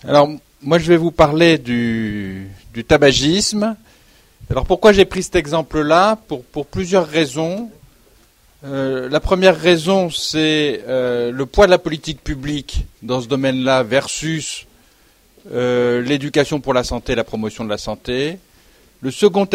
Alors, moi, je vais vous parler du tabagisme. Alors, pourquoi j'ai pris cet exemple-là? Pour plusieurs raisons. La première raison, c'est le poids de la politique publique dans ce domaine-là versus l'éducation pour la santé, la promotion de la santé. La seconde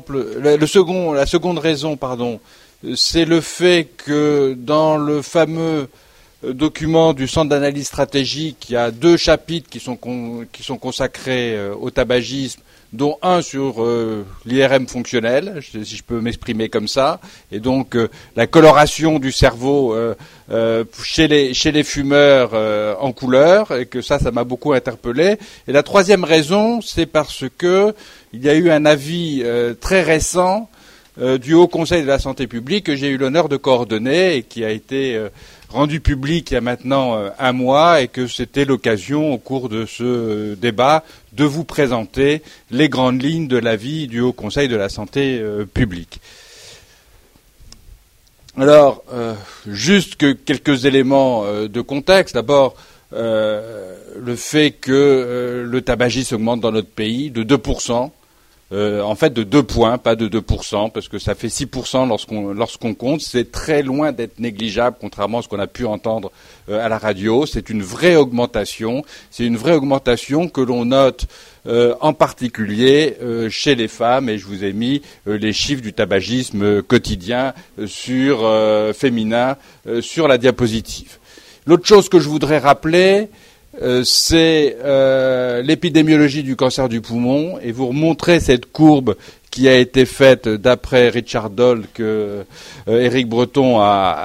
raison, c'est le fait que dans le fameux document du Centre d'analyse stratégique, il y a 2 chapitres qui sont consacrés au tabagisme, dont un sur l'IRM fonctionnel, si je peux m'exprimer comme ça, et donc la coloration du cerveau chez les fumeurs en couleur, et que ça m'a beaucoup interpellé. Et la troisième raison, c'est parce que il y a eu un avis très récent du Haut Conseil de la santé publique que j'ai eu l'honneur de coordonner et qui a été rendu public il y a maintenant 1 mois, et que c'était l'occasion au cours de ce débat de vous présenter les grandes lignes de l'avis du Haut Conseil de la santé publique. Alors, juste que quelques éléments de contexte. D'abord, le fait que le tabagisme augmente dans notre pays de 2%. En fait de 2 points, pas de 2%, parce que ça fait 6% lorsqu'on compte. C'est très loin d'être négligeable, contrairement à ce qu'on a pu entendre à la radio. C'est une vraie augmentation. C'est une vraie augmentation que l'on note en particulier chez les femmes, et je vous ai mis les chiffres du tabagisme quotidien féminin sur la diapositive. L'autre chose que je voudrais rappeler, c'est l'épidémiologie du cancer du poumon, et vous remontrer cette courbe qui a été faite d'après Richard Doll que Éric Breton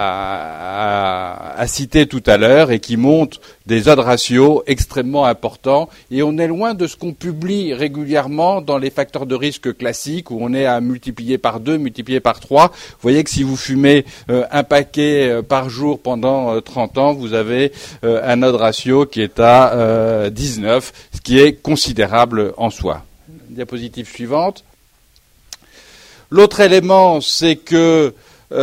a cité tout à l'heure, et qui montre des odds ratios extrêmement importants, et on est loin de ce qu'on publie régulièrement dans les facteurs de risque classiques, où on est à multiplier par 2, multiplier par 3. Vous voyez que si vous fumez un paquet par jour pendant 30 ans, vous avez un odd ratio qui est à 19, ce qui est considérable en soi. Diapositive suivante. L'autre élément, c'est que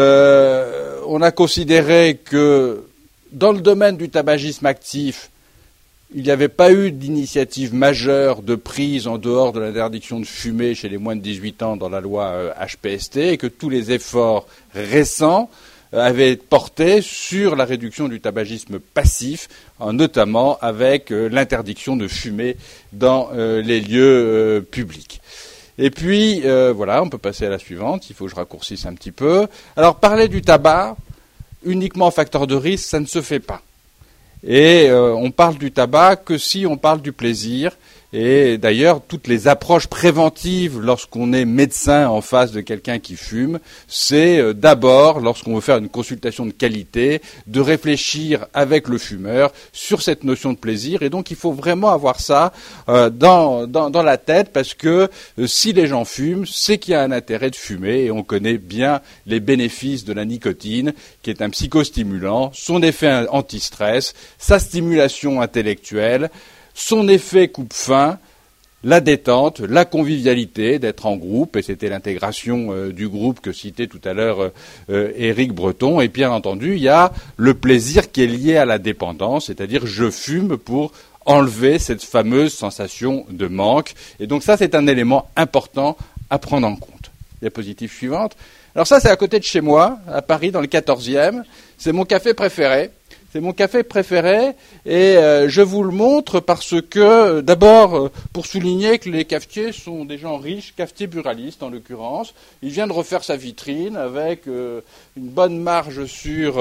on a considéré que dans le domaine du tabagisme actif, il n'y avait pas eu d'initiative majeure de prise en dehors de l'interdiction de fumer chez les moins de 18 ans dans la loi HPST, et que tous les efforts récents avaient porté sur la réduction du tabagisme passif, notamment avec l'interdiction de fumer dans les lieux publics. Et puis, voilà, on peut passer à la suivante, il faut que je raccourcisse un petit peu. Alors, parler du tabac, uniquement facteur de risque, ça ne se fait pas. Et on parle du tabac que si on parle du plaisir. Et d'ailleurs, toutes les approches préventives lorsqu'on est médecin en face de quelqu'un qui fume, c'est d'abord, lorsqu'on veut faire une consultation de qualité, de réfléchir avec le fumeur sur cette notion de plaisir. Et donc, il faut vraiment avoir ça dans la tête, parce que si les gens fument, c'est qu'il y a un intérêt de fumer, et on connaît bien les bénéfices de la nicotine, qui est un psychostimulant, son effet anti-stress, sa stimulation intellectuelle, son effet coupe-faim, la détente, la convivialité, d'être en groupe, et c'était l'intégration du groupe que citait tout à l'heure Éric Breton. Et bien entendu, il y a le plaisir qui est lié à la dépendance, c'est-à-dire je fume pour enlever cette fameuse sensation de manque. Et donc ça, c'est un élément important à prendre en compte. Diapositive suivante. Alors ça, c'est à côté de chez moi, à Paris, dans le 14e. C'est mon café préféré. C'est mon café préféré, et je vous le montre parce que, d'abord, pour souligner que les cafetiers sont des gens riches, cafetiers buralistes en l'occurrence. Il vient de refaire sa vitrine avec une bonne marge sur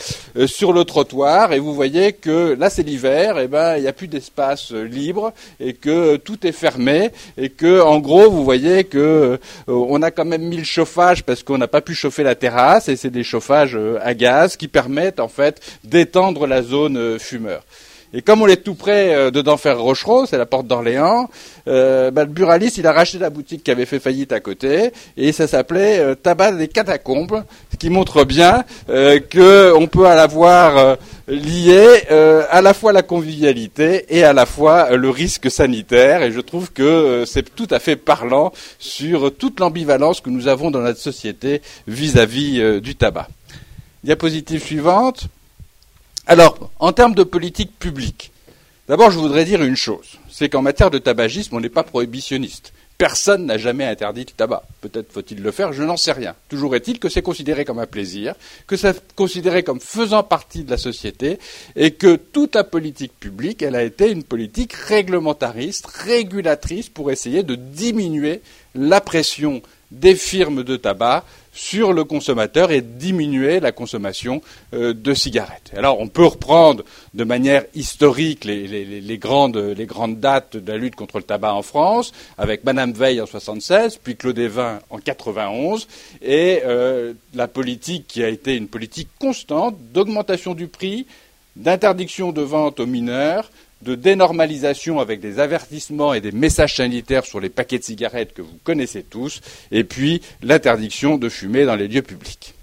le trottoir, et vous voyez que là c'est l'hiver, et ben il n'y a plus d'espace libre, et que tout est fermé, et que en gros vous voyez que on a quand même mis le chauffage parce qu'on n'a pas pu chauffer la terrasse, et c'est des chauffages à gaz qui permettent en fait d'étendre la zone fumeur. Et comme on est tout près de d'Enfer Rochereau, c'est la porte d'Orléans, le buraliste, il a racheté la boutique qui avait fait faillite à côté, et ça s'appelait Tabac des Catacombes, ce qui montre bien qu'on peut à la voir lié à la fois la convivialité et à la fois le risque sanitaire, et je trouve que c'est tout à fait parlant sur toute l'ambivalence que nous avons dans notre société vis-à-vis du tabac. Diapositive suivante. Alors, en termes de politique publique, D'abord, je voudrais dire une chose, c'est qu'en matière de tabagisme, on n'est pas prohibitionniste. Personne n'a jamais interdit le tabac. Peut-être faut-il le faire, je n'en sais rien. Toujours est-il que c'est considéré comme un plaisir, que c'est considéré comme faisant partie de la société, et que toute la politique publique, elle a été une politique réglementariste, régulatrice, pour essayer de diminuer la pression des firmes de tabac sur le consommateur et diminuer la consommation de cigarettes. Alors on peut reprendre de manière historique les grandes dates de la lutte contre le tabac en France, avec Madame Veil en 76, puis Claude Évin en 91, et la politique qui a été une politique constante d'augmentation du prix, d'interdiction de vente aux mineurs, de dénormalisation avec des avertissements et des messages sanitaires sur les paquets de cigarettes que vous connaissez tous, et puis l'interdiction de fumer dans les lieux publics.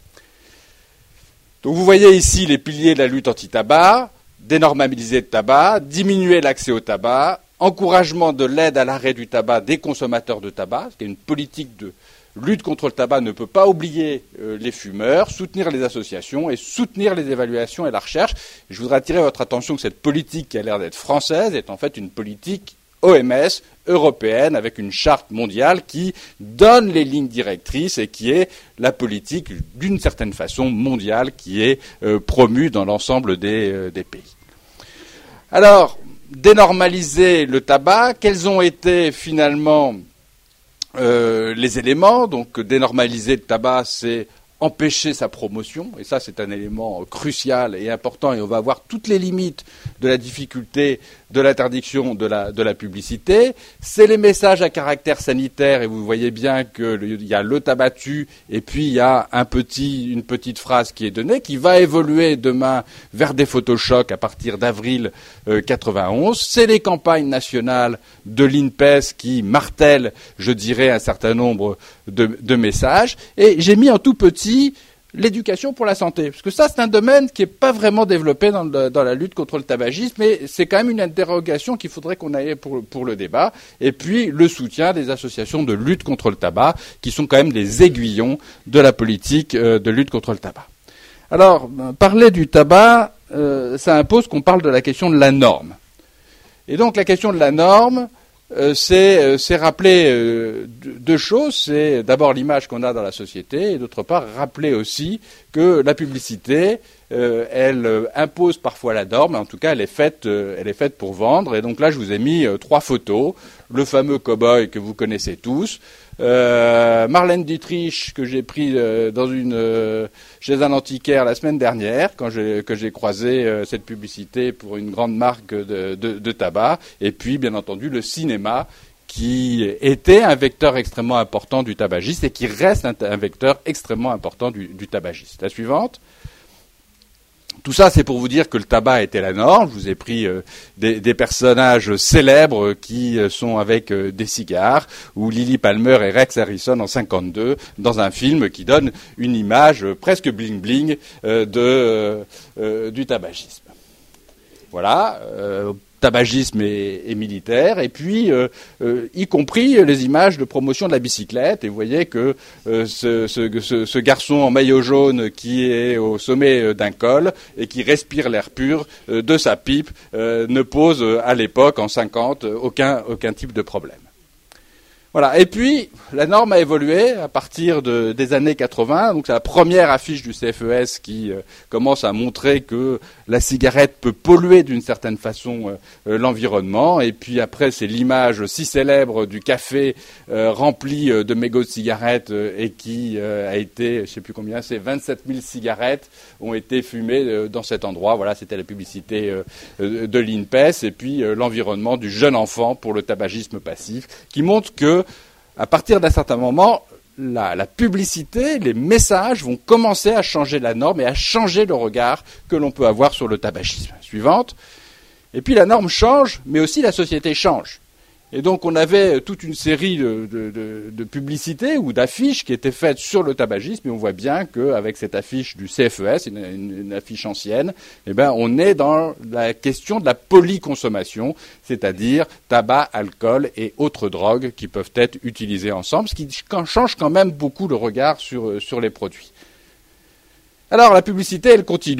Donc vous voyez ici les piliers de la lutte anti-tabac: dénormaliser le tabac, diminuer l'accès au tabac, encouragement de l'aide à l'arrêt du tabac des consommateurs de tabac, ce qui est une politique de lutte contre le tabac ne peut pas oublier les fumeurs, soutenir les associations et soutenir les évaluations et la recherche. Je voudrais attirer votre attention que cette politique qui a l'air d'être française est en fait une politique OMS, européenne, avec une charte mondiale qui donne les lignes directrices et qui est la politique, d'une certaine façon, mondiale, qui est promue dans l'ensemble des pays. Alors, dénormaliser le tabac, quels ont été finalement les éléments? Donc dénormaliser le tabac, c'est empêcher sa promotion, et ça c'est un élément crucial et important, et on va voir toutes les limites de la difficulté de l'interdiction de la publicité. C'est les messages à caractère sanitaire, et vous voyez bien qu'il y a le tabac tue, et puis il y a une petite phrase qui est donnée, qui va évoluer demain vers des photochocs à partir d'avril 91. C'est les campagnes nationales de l'INPES qui martèlent, je dirais, un certain nombre de messages, et j'ai mis en tout petit l'éducation pour la santé, parce que ça c'est un domaine qui n'est pas vraiment développé dans la lutte contre le tabagisme, mais c'est quand même une interrogation qu'il faudrait qu'on aille pour le débat, et puis le soutien des associations de lutte contre le tabac, qui sont quand même des aiguillons de la politique de lutte contre le tabac. Alors, parler du tabac, ça impose qu'on parle de la question de la norme. Et donc la question de la norme, c'est rappeler deux choses. C'est d'abord l'image qu'on a dans la société, et d'autre part rappeler aussi que la publicité, elle impose parfois la norme, en tout cas elle est faite pour vendre. Et donc là je vous ai mis trois photos. Le fameux cow-boy que vous connaissez tous, Marlène Dietrich que j'ai pris chez un antiquaire la semaine dernière que j'ai croisé cette publicité pour une grande marque de tabac, et puis bien entendu le cinéma qui était un vecteur extrêmement important du tabagisme et qui reste un vecteur extrêmement important du tabagisme. La suivante. Tout ça, c'est pour vous dire que le tabac était la norme. Je vous ai pris des personnages célèbres qui sont avec des cigares, ou Lily Palmer et Rex Harrison en 52, dans un film qui donne une image presque bling-bling du tabagisme. Voilà. Tabagisme et militaire, et puis y compris les images de promotion de la bicyclette. Et vous voyez que ce garçon en maillot jaune qui est au sommet d'un col et qui respire l'air pur de sa pipe ne pose à l'époque, en 50, aucun type de problème. Voilà. Et puis, la norme a évolué à partir des années 80. Donc, c'est la première affiche du CFES qui commence à montrer que la cigarette peut polluer d'une certaine façon l'environnement. Et puis après, c'est l'image si célèbre du café rempli de mégots de cigarettes et qui a été, je sais plus combien, c'est 27 000 cigarettes ont été fumées dans cet endroit. Voilà, c'était la publicité de l'INPES. Et puis l'environnement du jeune enfant pour le tabagisme passif, qui montre que à partir d'un certain moment, la publicité, les messages vont commencer à changer la norme et à changer le regard que l'on peut avoir sur le tabagisme. Suivante. Et puis la norme change, mais aussi la société change. Et donc on avait toute une série de publicités ou d'affiches qui étaient faites sur le tabagisme, et on voit bien qu'avec cette affiche du CFES, une affiche ancienne, eh ben on est dans la question de la polyconsommation, c'est-à-dire tabac, alcool et autres drogues qui peuvent être utilisées ensemble, ce qui change quand même beaucoup le regard sur les produits. Alors la publicité, elle continue.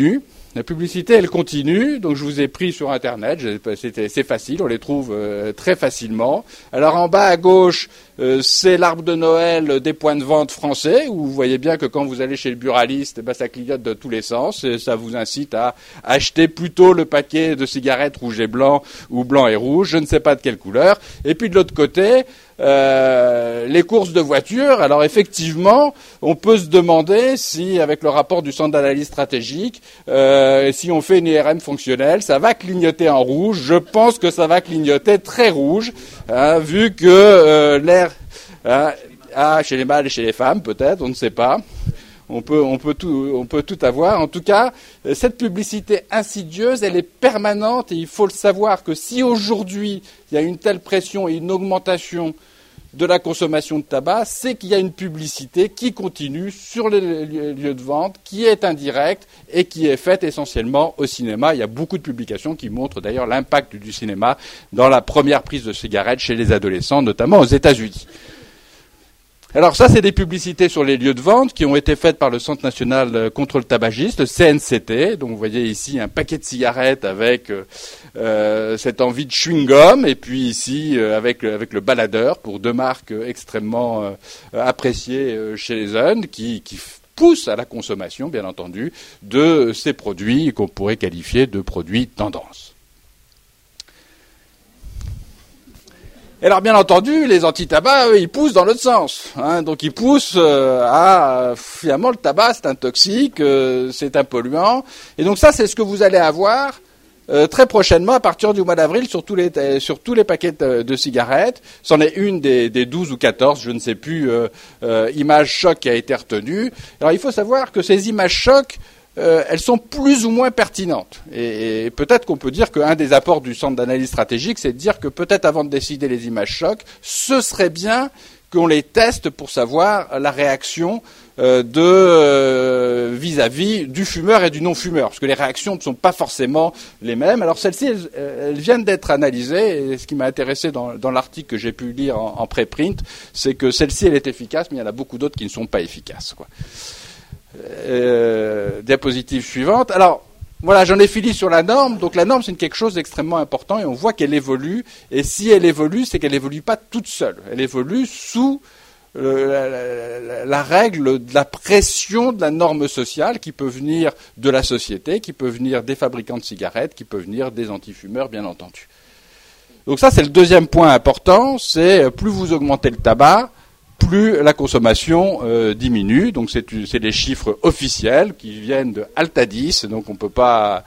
La publicité, elle continue. Donc je vous ai pris sur Internet. C'est facile, on les trouve très facilement. Alors en bas à gauche, c'est l'arbre de Noël des points de vente français, où vous voyez bien que quand vous allez chez le buraliste, ça clignote de tous les sens. Et ça vous incite à acheter plutôt le paquet de cigarettes rouge et blanc ou blanc et rouge, je ne sais pas de quelle couleur. Et puis de l'autre côté, les courses de voitures. Alors effectivement, on peut se demander si, avec le rapport du Centre d'analyse stratégique, si on fait une IRM fonctionnelle, ça va clignoter en rouge. Je pense que ça va clignoter très rouge, vu que l'air chez les mâles et chez les femmes, peut-être, on ne sait pas. On peut tout avoir. En tout cas, cette publicité insidieuse, elle est permanente et il faut le savoir que si aujourd'hui il y a une telle pression et une augmentation de la consommation de tabac, c'est qu'il y a une publicité qui continue sur les lieux de vente, qui est indirecte et qui est faite essentiellement au cinéma. Il y a beaucoup de publications qui montrent d'ailleurs l'impact du cinéma dans la première prise de cigarette chez les adolescents, notamment aux États-Unis. Alors ça, c'est des publicités sur les lieux de vente qui ont été faites par le Centre national contre le tabagisme, le CNCT. Donc vous voyez ici un paquet de cigarettes avec cette envie de chewing-gum, et puis ici avec le baladeur, pour deux marques extrêmement appréciées chez les jeunes, qui poussent à la consommation, bien entendu, de ces produits qu'on pourrait qualifier de produits tendance. Et alors, bien entendu, les anti-tabac, eux, ils poussent dans l'autre sens. Donc, ils poussent finalement, le tabac, c'est un toxique, c'est un polluant. Et donc, ça, c'est ce que vous allez avoir très prochainement, à partir du mois d'avril, sur tous les paquets de cigarettes. C'en est une des 12 ou 14, je ne sais plus, images choc qui a été retenue. Alors, il faut savoir que ces images choc, elles sont plus ou moins pertinentes. Et peut-être qu'on peut dire qu'un des apports du Centre d'analyse stratégique, c'est de dire que peut-être avant de décider les images chocs, ce serait bien qu'on les teste pour savoir la réaction vis-à-vis du fumeur et du non-fumeur, parce que les réactions ne sont pas forcément les mêmes. Alors celles-ci, elles viennent d'être analysées, et ce qui m'a intéressé dans l'article que j'ai pu lire en préprint, c'est que celle-ci, elle est efficace, mais il y en a beaucoup d'autres qui ne sont pas efficaces, quoi. Diapositive suivante. Alors, voilà, j'en ai fini sur la norme. Donc la norme, c'est quelque chose d'extrêmement important et on voit qu'elle évolue. Et si elle évolue, c'est qu'elle évolue pas toute seule. Elle évolue sous la règle de la pression de la norme sociale qui peut venir de la société, qui peut venir des fabricants de cigarettes, qui peut venir des antifumeurs, bien entendu. Donc ça, c'est le deuxième point important. C'est plus vous augmentez le tabac, plus la consommation diminue. Donc c'est des chiffres officiels qui viennent de Altadis, donc on ne peut pas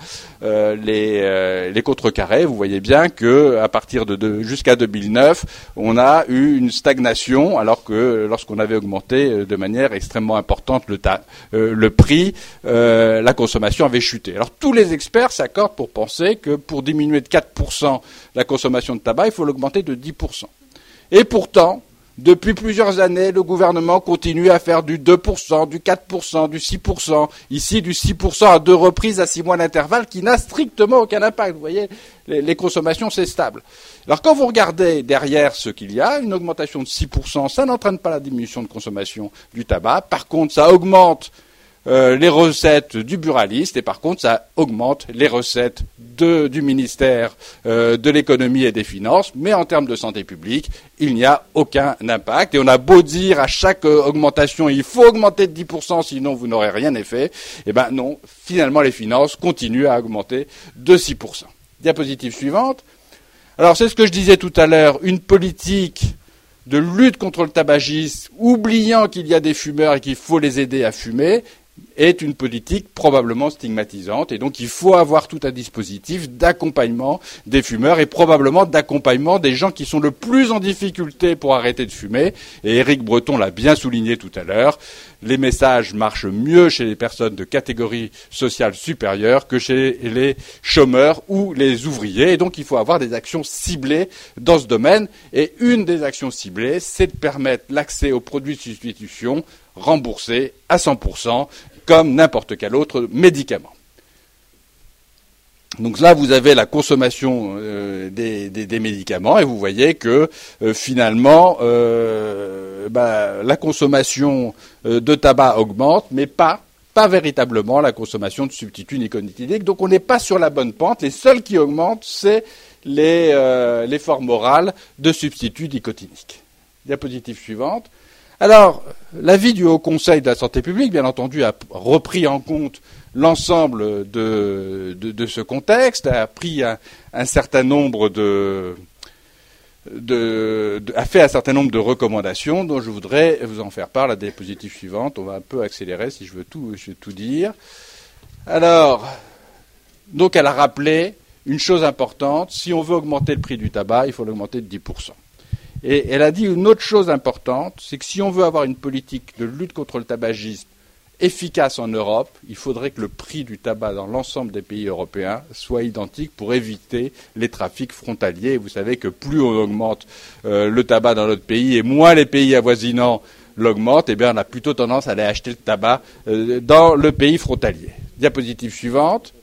les contrecarrer. Vous voyez bien que à partir jusqu'à 2009, on a eu une stagnation, alors que lorsqu'on avait augmenté de manière extrêmement importante le prix, la consommation avait chuté. Alors tous les experts s'accordent pour penser que pour diminuer de 4% la consommation de tabac, il faut l'augmenter de 10%. Et pourtant, depuis plusieurs années, le gouvernement continue à faire du 2%, du 4%, du 6%, ici du 6% à 2 reprises à 6 mois d'intervalle, qui n'a strictement aucun impact. Vous voyez, les consommations, c'est stable. Alors quand vous regardez derrière ce qu'il y a, une augmentation de 6%, ça n'entraîne pas la diminution de consommation du tabac. Par contre, ça augmente les recettes du buraliste, et par contre ça augmente les recettes du ministère de l'économie et des finances, mais en termes de santé publique, il n'y a aucun impact. Et on a beau dire à chaque augmentation, il faut augmenter de 10%, sinon vous n'aurez rien fait, eh ben non, finalement les finances continuent à augmenter de 6%. Diapositive suivante. Alors c'est ce que je disais tout à l'heure, une politique de lutte contre le tabagisme, oubliant qu'il y a des fumeurs et qu'il faut les aider à fumer, est une politique probablement stigmatisante, et donc il faut avoir tout un dispositif d'accompagnement des fumeurs et probablement d'accompagnement des gens qui sont le plus en difficulté pour arrêter de fumer. Et Éric Breton l'a bien souligné tout à l'heure, les messages marchent mieux chez les personnes de catégorie sociale supérieure que chez les chômeurs ou les ouvriers, et donc il faut avoir des actions ciblées dans ce domaine. Et une des actions ciblées, c'est de permettre l'accès aux produits de substitution remboursés à 100%, comme n'importe quel autre médicament. Donc là, vous avez la consommation des médicaments, et vous voyez que finalement, la consommation de tabac augmente, mais pas pas véritablement la consommation de substituts nicotiniques. Donc on n'est pas sur la bonne pente. Les seuls qui augmentent, c'est les formes orales de substituts nicotiniques. Diapositive suivante. Alors, l'avis du Haut Conseil de la santé publique, bien entendu, a repris en compte l'ensemble de ce contexte, a pris un certain nombre a fait un certain nombre de recommandations dont je voudrais vous en faire part. La diapositive suivante, on va un peu accélérer si je veux tout dire. Alors, donc elle a rappelé une chose importante, si on veut augmenter le prix du tabac, il faut l'augmenter de 10%. Et elle a dit une autre chose importante, c'est que si on veut avoir une politique de lutte contre le tabagisme efficace en Europe, il faudrait que le prix du tabac dans l'ensemble des pays européens soit identique pour éviter les trafics frontaliers. Vous savez que plus on augmente le tabac dans notre pays et moins les pays avoisinants l'augmentent, eh bien on a plutôt tendance à aller acheter le tabac dans le pays frontalier. Diapositive suivante.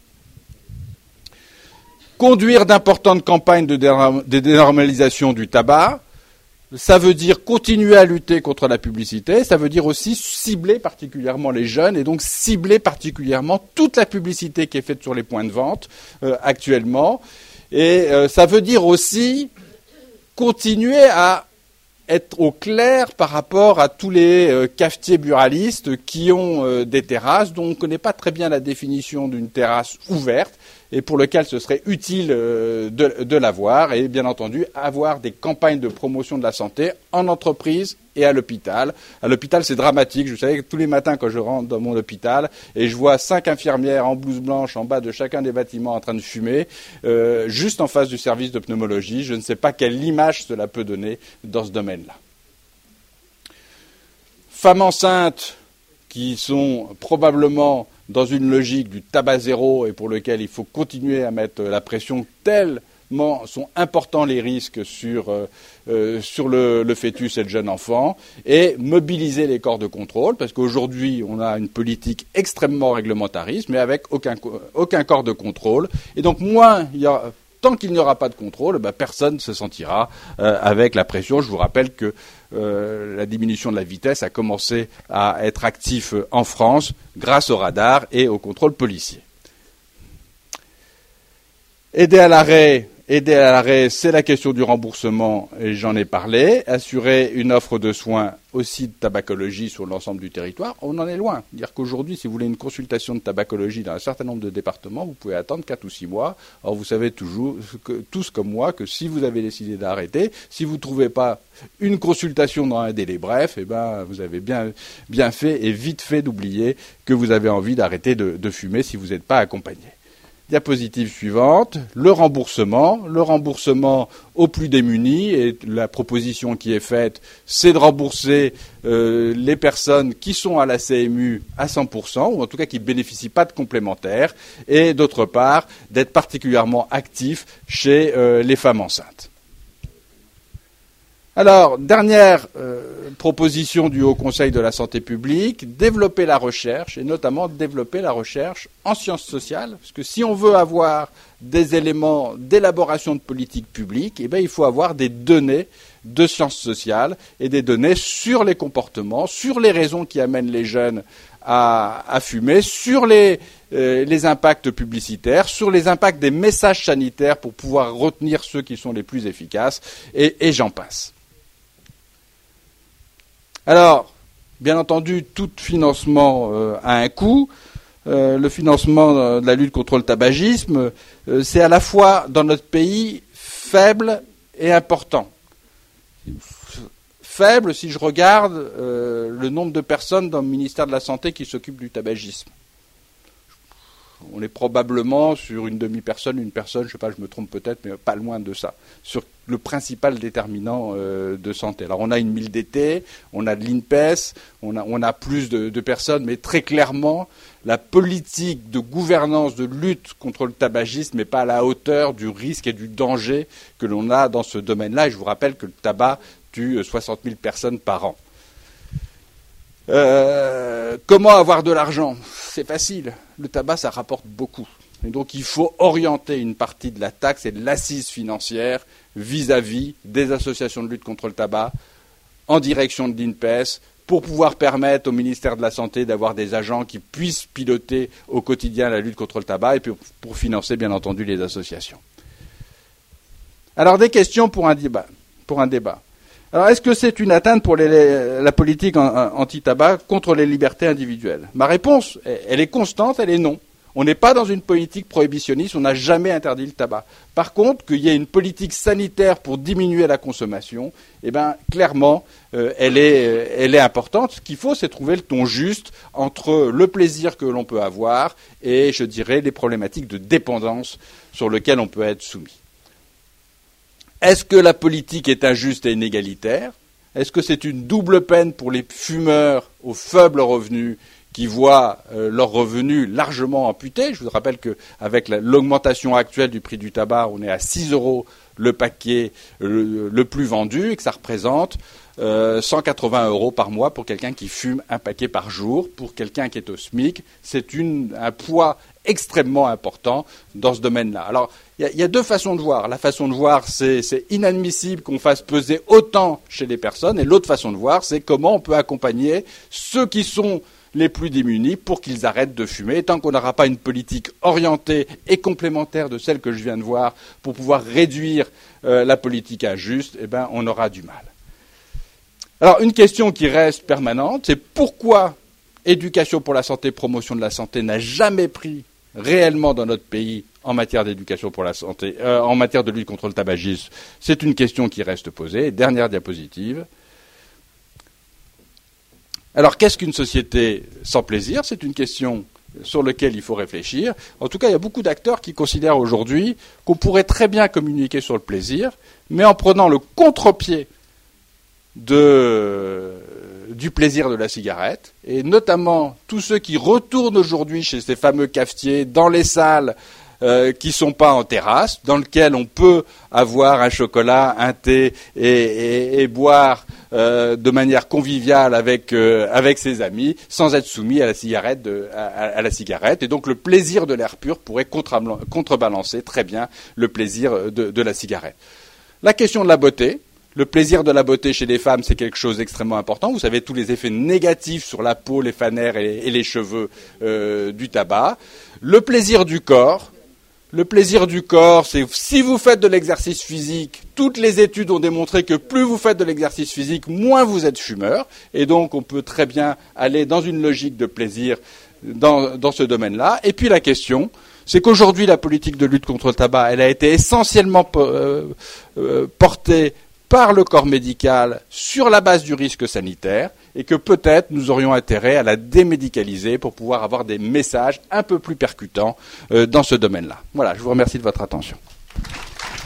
Conduire d'importantes campagnes de dénormalisation du tabac. Ça veut dire continuer à lutter contre la publicité, ça veut dire aussi cibler particulièrement les jeunes et donc cibler particulièrement toute la publicité qui est faite sur les points de vente actuellement. Et ça veut dire aussi continuer à être au clair par rapport à tous les cafetiers buralistes qui ont des terrasses dont on ne connaît pas très bien la définition d'une terrasse ouverte et pour lequel ce serait utile de l'avoir et bien entendu avoir des campagnes de promotion de la santé en entreprise et à l'hôpital. À l'hôpital, c'est dramatique. Je savais que tous les matins quand je rentre dans mon hôpital et je vois 5 infirmières en blouse blanche en bas de chacun des bâtiments en train de fumer, juste en face du service de pneumologie. Je ne sais pas quelle image cela peut donner dans ce domaine-là. Femmes enceintes qui sont probablement dans une logique du tabac zéro et pour lequel il faut continuer à mettre la pression tellement sont importants les risques sur le fœtus et le jeune enfant et mobiliser les corps de contrôle parce qu'aujourd'hui on a une politique extrêmement réglementariste mais avec aucun corps de contrôle et donc tant qu'il n'y aura pas de contrôle, personne ne se sentira avec la pression. Je vous rappelle que la diminution de la vitesse a commencé à être actif en France grâce au radar et au contrôle policier. Aider à l'arrêt, c'est la question du remboursement, et j'en ai parlé. Assurer une offre de soins aussi de tabacologie sur l'ensemble du territoire, on en est loin. Dire qu'aujourd'hui, si vous voulez une consultation de tabacologie dans un certain nombre de départements, vous pouvez attendre 4 ou 6 mois. Or, vous savez tous comme moi que si vous avez décidé d'arrêter, si vous ne trouvez pas une consultation dans un délai bref, vous avez bien fait et vite fait d'oublier que vous avez envie d'arrêter de fumer si vous n'êtes pas accompagné. Diapositive suivante, le remboursement aux plus démunis et la proposition qui est faite, c'est de rembourser les personnes qui sont à la CMU à 100% ou en tout cas qui ne bénéficient pas de complémentaires et d'autre part d'être particulièrement actif chez les femmes enceintes. Alors, dernière proposition du Haut Conseil de la santé publique, développer la recherche, et notamment développer la recherche en sciences sociales, parce que si on veut avoir des éléments d'élaboration de politique publique, il faut avoir des données de sciences sociales et des données sur les comportements, sur les raisons qui amènent les jeunes à fumer, sur les impacts publicitaires, sur les impacts des messages sanitaires pour pouvoir retenir ceux qui sont les plus efficaces, et j'en passe. Alors, bien entendu, tout financement a un coût. Le financement de la lutte contre le tabagisme, c'est à la fois dans notre pays faible et important. Faible si je regarde le nombre de personnes dans le ministère de la Santé qui s'occupent du tabagisme. On est probablement sur une demi-personne, une personne, je ne sais pas, je me trompe peut-être, mais pas loin de ça, sur le principal déterminant de santé. Alors on a une MILDT, on a de l'INPES, on a plus de personnes, mais très clairement, la politique de gouvernance, de lutte contre le tabagisme n'est pas à la hauteur du risque et du danger que l'on a dans ce domaine-là. Et je vous rappelle que le tabac tue 60 000 personnes par an. Comment avoir de l'argent ? C'est facile. Le tabac, ça rapporte beaucoup. Et donc, il faut orienter une partie de la taxe et de l'assise financière vis-à-vis des associations de lutte contre le tabac, en direction de l'INPES, pour pouvoir permettre au ministère de la Santé d'avoir des agents qui puissent piloter au quotidien la lutte contre le tabac et puis pour financer, bien entendu, les associations. Alors, des questions pour un débat. Alors, est-ce que c'est une atteinte pour la politique anti-tabac contre les libertés individuelles? Ma réponse, elle est constante, elle est non. On n'est pas dans une politique prohibitionniste, on n'a jamais interdit le tabac. Par contre, qu'il y ait une politique sanitaire pour diminuer la consommation, eh bien, clairement, elle est importante. Ce qu'il faut, c'est trouver le ton juste entre le plaisir que l'on peut avoir et, je dirais, les problématiques de dépendance sur lesquelles on peut être soumis. Est-ce que la politique est injuste et inégalitaire? Est-ce que c'est une double peine pour les fumeurs aux faibles revenus qui voient leurs revenus largement amputés? Je vous rappelle qu'avec l'augmentation actuelle du prix du tabac, on est à 6 € le paquet le plus vendu et que ça représente 180 € par mois pour quelqu'un qui fume un paquet par jour. Pour quelqu'un qui est au SMIC, c'est un poids extrêmement important dans ce domaine-là. Alors, il y a deux façons de voir. La façon de voir, c'est inadmissible qu'on fasse peser autant chez les personnes. Et l'autre façon de voir, c'est comment on peut accompagner ceux qui sont les plus démunis pour qu'ils arrêtent de fumer. Et tant qu'on n'aura pas une politique orientée et complémentaire de celle que je viens de voir pour pouvoir réduire la politique injuste, eh ben, on aura du mal. Alors, une question qui reste permanente, c'est pourquoi éducation pour la santé, promotion de la santé n'a jamais pris réellement dans notre pays en matière d'éducation pour la santé, en matière de lutte contre le tabagisme. C'est une question qui reste posée. Dernière diapositive. Alors, qu'est-ce qu'une société sans plaisir? C'est une question sur laquelle il faut réfléchir. En tout cas, il y a beaucoup d'acteurs qui considèrent aujourd'hui qu'on pourrait très bien communiquer sur le plaisir, mais en prenant le contre-pied du plaisir de la cigarette, et notamment tous ceux qui retournent aujourd'hui chez ces fameux cafetiers, dans les salles qui ne sont pas en terrasse, dans lesquelles on peut avoir un chocolat, un thé et boire de manière conviviale avec ses amis, sans être soumis à la cigarette. Et donc le plaisir de l'air pur pourrait contrebalancer très bien le plaisir de la cigarette. La question de la beauté. Le plaisir de la beauté chez les femmes, c'est quelque chose d'extrêmement important. Vous savez tous les effets négatifs sur la peau, les fanères et les cheveux du tabac. Le plaisir du corps. Le plaisir du corps, c'est si vous faites de l'exercice physique, toutes les études ont démontré que plus vous faites de l'exercice physique, moins vous êtes fumeur. Et donc, on peut très bien aller dans une logique de plaisir dans ce domaine-là. Et puis la question, c'est qu'aujourd'hui, la politique de lutte contre le tabac, elle a été essentiellement portée par le corps médical sur la base du risque sanitaire et que peut-être nous aurions intérêt à la démédicaliser pour pouvoir avoir des messages un peu plus percutants dans ce domaine-là. Voilà, je vous remercie de votre attention.